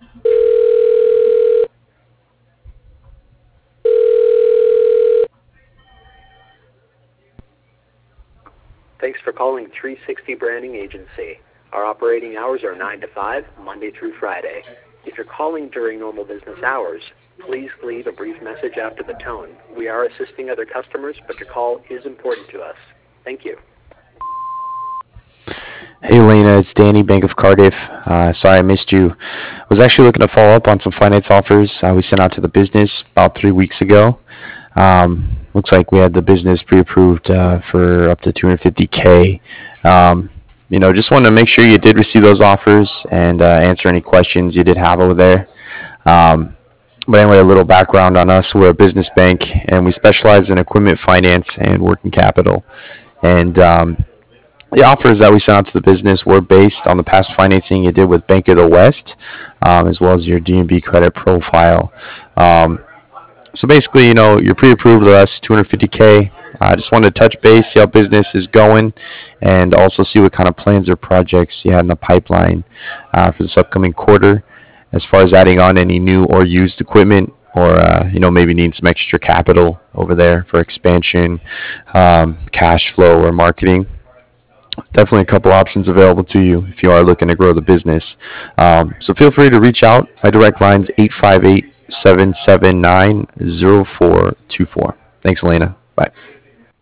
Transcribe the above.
Thanks for calling 360 Branding Agency. Our operating hours are 9 to 5, Monday through Friday. If you're calling during normal business hours, please leave a brief message after the tone. We are assisting other customers, but your call is important to us. Thank you. Hey Elena, it's Danny, Bank of Cardiff. Sorry I missed you. I was actually looking to follow up on some finance offers we sent out to the business about 3 weeks ago. Looks like we had the business pre-approved for up to 250K. Just wanted to make sure you did receive those offers and answer any questions you did have over there. But anyway, a little background on us. We're a business bank and we specialize in equipment finance and working capital. And the offers that we sent out to the business were based on the past financing you did with Bank of the West, as well as your DNB credit profile. So basically, you're pre-approved with us, 250K. I just wanted to touch base, see how business is going, and also see what kind of plans or projects you had in the pipeline for this upcoming quarter, as far as adding on any new or used equipment, or maybe needing some extra capital over there for expansion, cash flow, or marketing. Definitely a couple options available to you if you are looking to grow the business. So feel free to reach out. My direct line's 858-779-0424. Thanks, Elena. Bye.